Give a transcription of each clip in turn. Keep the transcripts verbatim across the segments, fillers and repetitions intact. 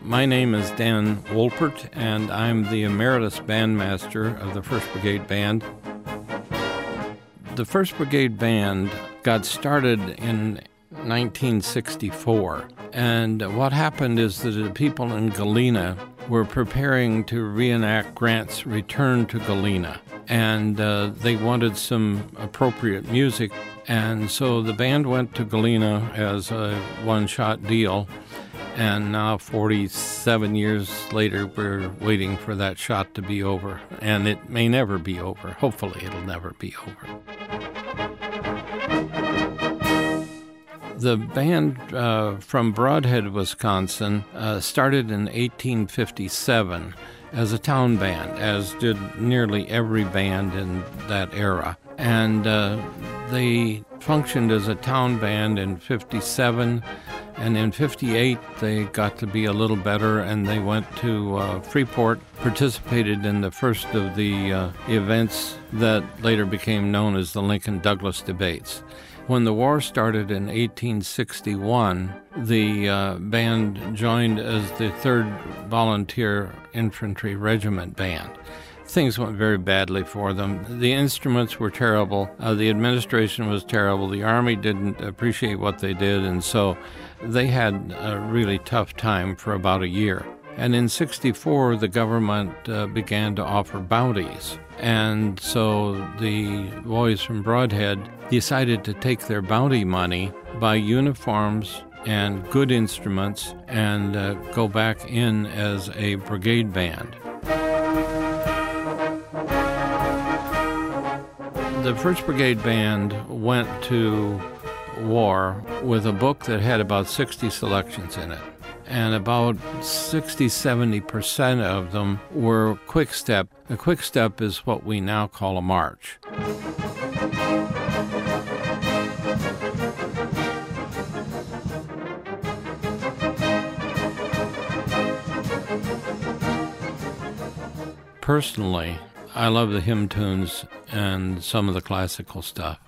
My name is Dan Wolpert, and I'm the Emeritus Bandmaster of the First Brigade Band. The First Brigade Band got started in nineteen sixty-four, and what happened is that the people in Galena were preparing to reenact Grant's return to Galena, and uh, they wanted some appropriate music, and so the band went to Galena as a one-shot deal. And now, forty-seven years later, we're waiting for that shot to be over. And it may never be over. Hopefully, it'll never be over. The band uh, from Brodhead, Wisconsin, uh, started in eighteen fifty-seven as a town band, as did nearly every band in that era. And uh, they functioned as a town band in fifty-seven. And in fifty-eight, they got to be a little better, and they went to uh, Freeport, participated in the first of the uh, events that later became known as the Lincoln-Douglas debates. When the war started in eighteen sixty-one, the uh, band joined as the third Volunteer Infantry Regiment band. Things went very badly for them. The instruments were terrible. Uh, the administration was terrible. The Army didn't appreciate what they did, and so they had a really tough time for about a year. And in sixty-four, the government uh, began to offer bounties. And so the boys from Brodhead decided to take their bounty money, buy uniforms and good instruments, and uh, go back in as a brigade band. The First Brigade Band went to war with a book that had about sixty selections in it. And about sixty to seventy percent of them were quick step. A quick step is what we now call a march. Personally, I love the hymn tunes and some of the classical stuff.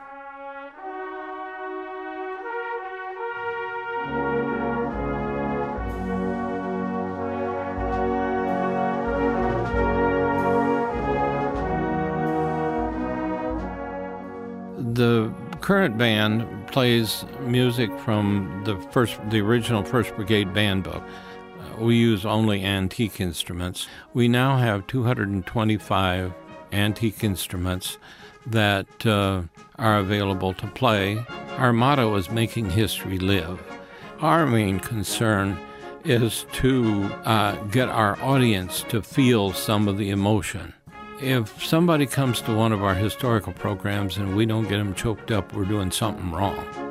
The current band plays music from the first, the original First Brigade Band book. We use only antique instruments. We now have two hundred twenty-five antique instruments that uh, are available to play. Our motto is making history live. Our main concern is to uh, get our audience to feel some of the emotion. If somebody comes to one of our historical programs and we don't get them choked up, we're doing something wrong.